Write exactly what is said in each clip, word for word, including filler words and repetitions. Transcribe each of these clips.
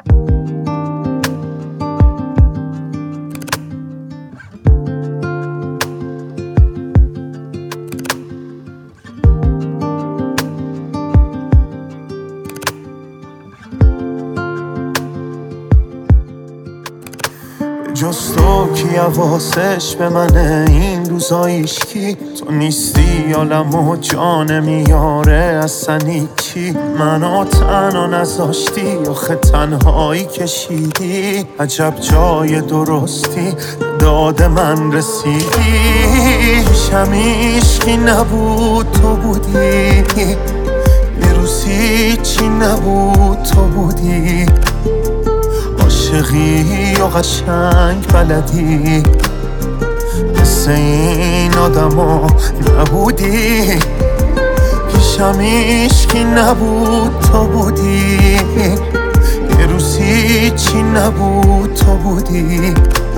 جز تو کی حواسش به منه این روزا هیچکی؟ تو نیستی عالم و جان میاره اصلا هیچی. منو تنها نذاشتی آخه تنهایی کشیدی. عجب جای درستی داد من رسیدی. پیشم عشقی نبود تو بودی، یه روزی چی نبود تو بودی. عاشقی و قشنگ بلدی، مثل این آدما نبودی. پیشم عشقی نبود تو بودی، یه روزی چی نبود تو بودی.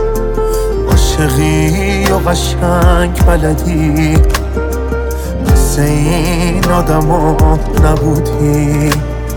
عاشقی و قشنگ بلدی، مثل این آدما نبودی.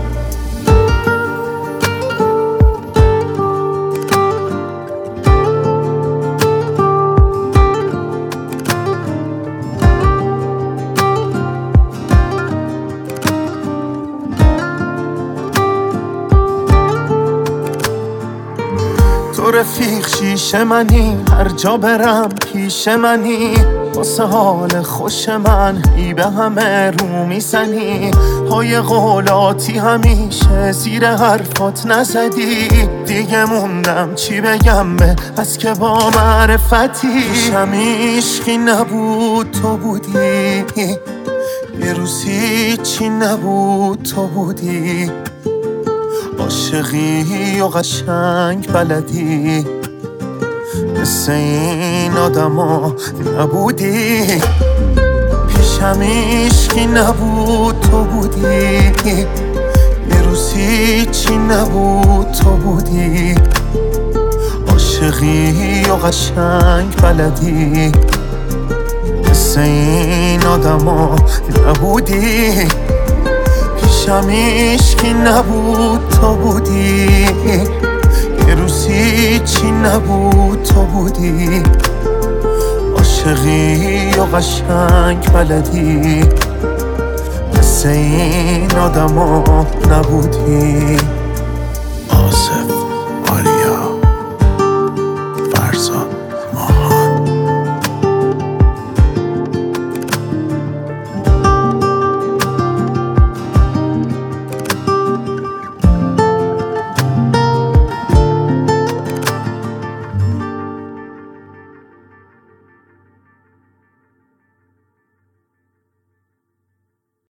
تو رفیق شیشه منی، هر جا برم پیش منی. واسه حال خوش من ای به همه رو میزنی. پای قولاتی همیشه زیر حرفات نزدی. دیگه موندم چی بگم به از که با معرفتی. پیشم عشقی نبود تو بودی، یه روزی چی نبود تو بودی. عاشقی و قشنگ بلدی، مثل این آدما نبودی. پیشم عشقی نبود تو بودی، یه روزی چی نبود تو بودی. عاشقی و قشنگ بلدی، مثل این آدما نبودی. پیشم عشقی نبود تو بودی، یه روزی چی نبود تو بودی. عاشقی و قشنگ بلدی، مثل این آدما نبودی. آصف آریا